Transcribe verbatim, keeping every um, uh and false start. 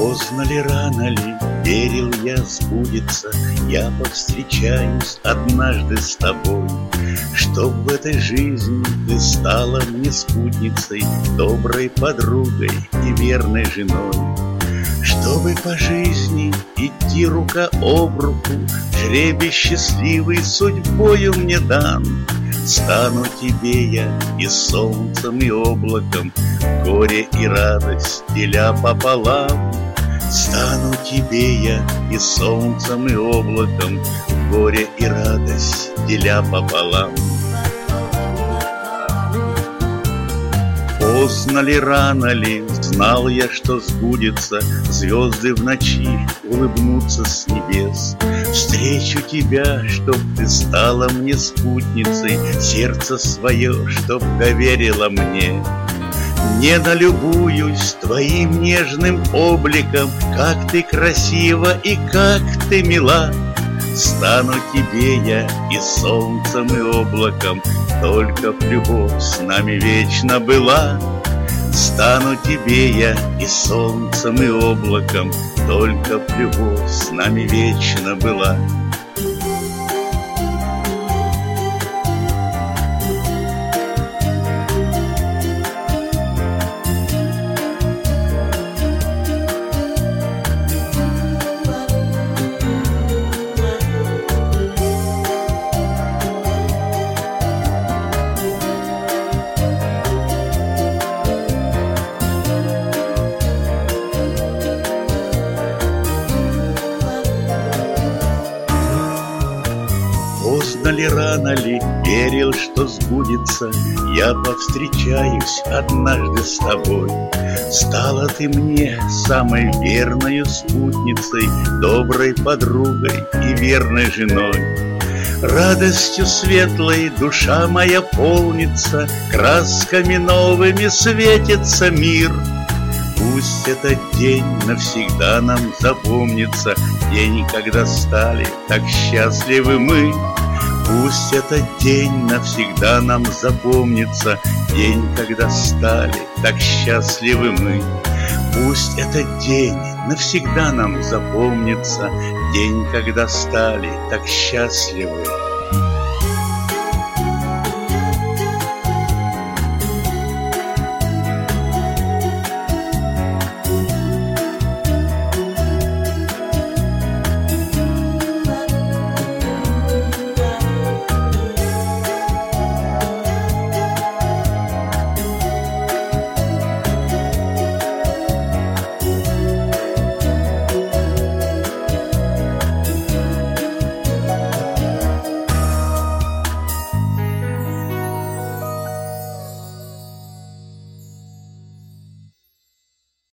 Поздно ли, рано ли, верил я, сбудется, я повстречаюсь однажды с тобой, чтоб в этой жизни ты стала мне спутницей, доброй подругой и верной женой. Чтобы по жизни идти рука об руку, жребий счастливый судьбою мне дан. Стану тебе я и солнцем, и облаком, горе и радость деля пополам. Стану тебе я и солнцем, и облаком, горе и радость деля пополам. Поздно ли, рано ли, знал я, что сбудется, звезды в ночи улыбнутся с небес. Встречу тебя, чтоб ты стала мне спутницей, сердце свое, чтоб доверила мне. Не налюбуюсь твоим нежным обликом, как ты красива и как ты мила. Стану тебе я и солнцем, и облаком, только б любовь с нами вечно была. Стану тебе я и солнцем, и облаком, только б любовь с нами вечно была. Поздно ли, рано ли, верил, что сбудется, я повстречаюсь однажды с тобой. Стала ты мне самой верною спутницей, доброй подругой и верной женой. Радостью светлой душа моя полнится, красками новыми светится мир. Пусть этот день навсегда нам запомнится, день, когда стали так счастливы мы. Пусть этот день навсегда нам запомнится, день, когда стали так счастливы мы. Пусть этот день навсегда нам запомнится, день, когда стали так счастливы